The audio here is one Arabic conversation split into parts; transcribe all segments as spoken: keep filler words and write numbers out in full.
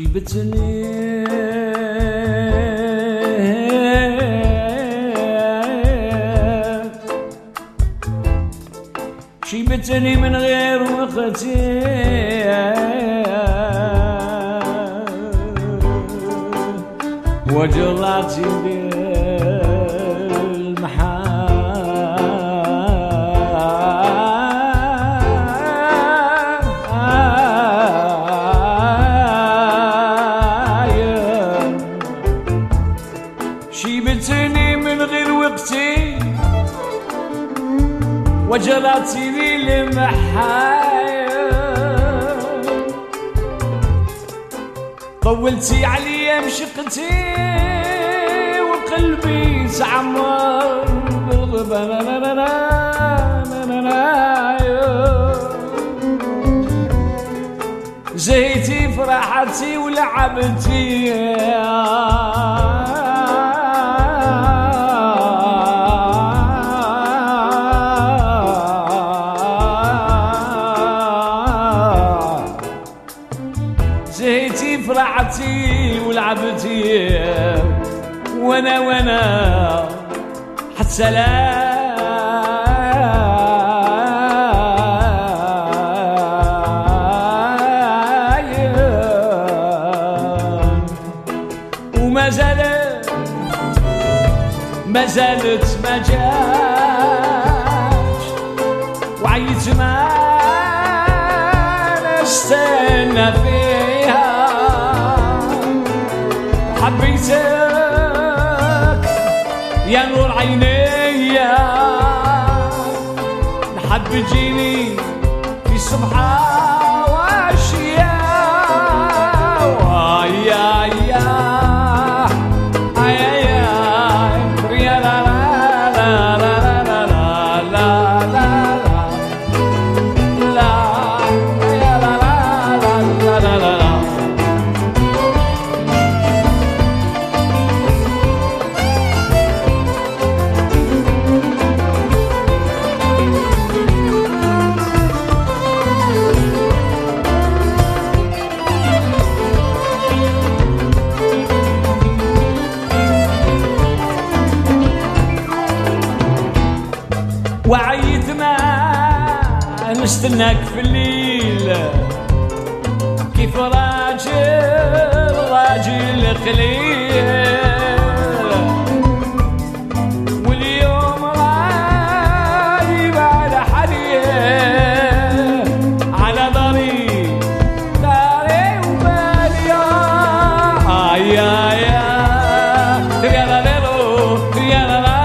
شيبتني شيبتني من غير وقتي وجراتي بالمحايا شيبتني من غير وقتي وجراتي بالمحايا طولتي عليا مشقتي وقلبي تعمر بالغبا زهيتي فرحتي ولعبتي زهيتي فرحتي ولعبتي وانا وانا حتى لا وما زالت ما زالت ما جاش وعيت ما نستنى فيها حبيتك يا نور عيني نحب تجيني في صبحة وعشية ويا يا وعيت ما نستناك في الليل كيف راجل راجل قليل واليوم رايب على حالي على داري داري وبالي آي آي يا لا لا يا لا لا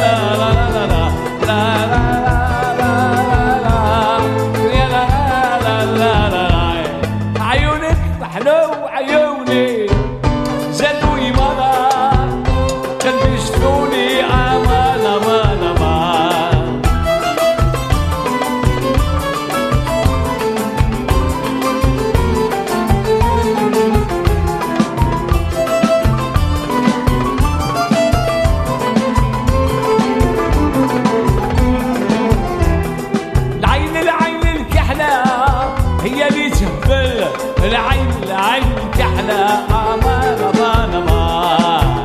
العين العين كحلة أمان أمان أمان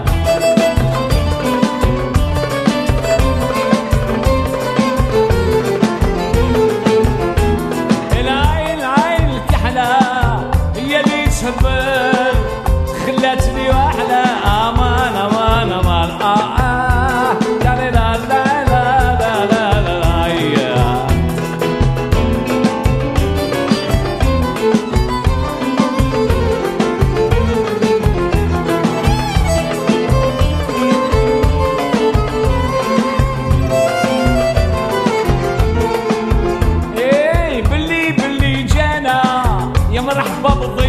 العين العين كحلة هي اللي تهبل خلتني وأحلى أمان أمان أمان آه آه لا لا لا لا لا لا لا مرحبا